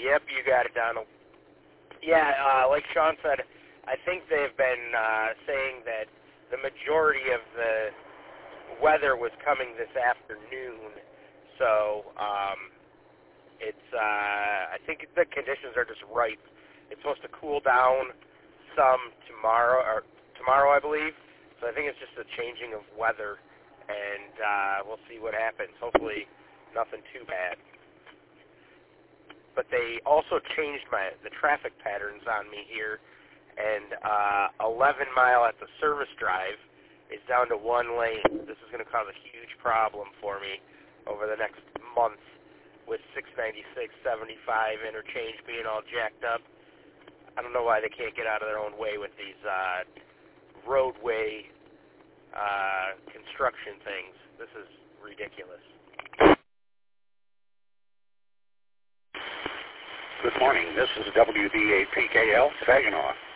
Yep, you got it, Donald. Yeah, like Sean said, I think they've been saying that the majority of the weather was coming this afternoon, so I think the conditions are just right. It's supposed to cool down some tomorrow, I believe. So I think it's just a changing of weather, and we'll see what happens. Hopefully nothing too bad. But they also changed the traffic patterns on me here, and 11 Mile at the service drive is down to one lane. This is going to cause a huge problem for me over the next month with 696, 75 interchange being all jacked up. I don't know why they can't get out of their own way with these roadway construction things. This is ridiculous. Good morning. This is WBAPKL Saginaw.